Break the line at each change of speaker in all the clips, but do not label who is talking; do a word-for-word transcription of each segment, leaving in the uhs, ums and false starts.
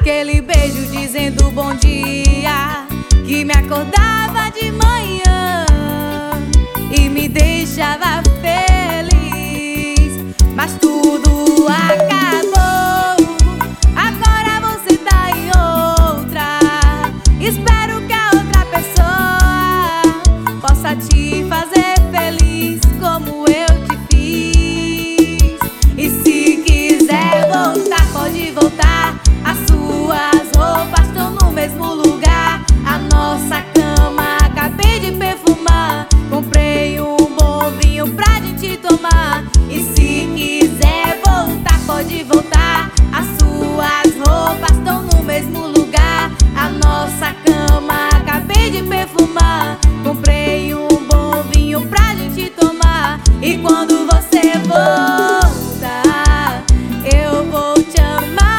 Aquele beijo dizendo bom dia, que me acordava de manhã e me deixava feliz. Mas tudo acabou, agora você tá em outra. Espero que a outra pessoa possa te fazer feliz como eu te fiz. E se quiser voltar, pode voltar. As suas roupas estão no mesmo lugar. A nossa cama acabei de perfumar. Comprei um bom vinho pra gente tomar. E se quiser voltar, pode voltar. As suas roupas estão no mesmo lugar. A nossa cama acabei de perfumar. Comprei um bom vinho pra gente tomar. E quando você voltar, eu vou te amar.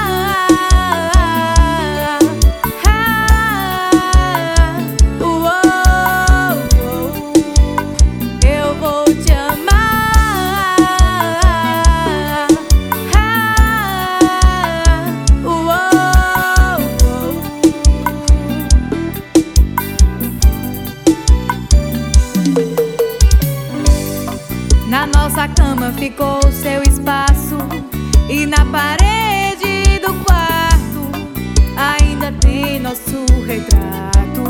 Na nossa cama ficou seu espaço, e na parede do quarto ainda tem nosso retrato.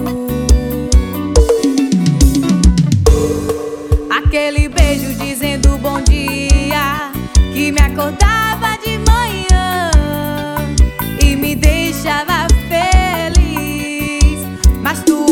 Aquele beijo dizendo bom dia, que me acordava de manhã e me deixava feliz. Mas tu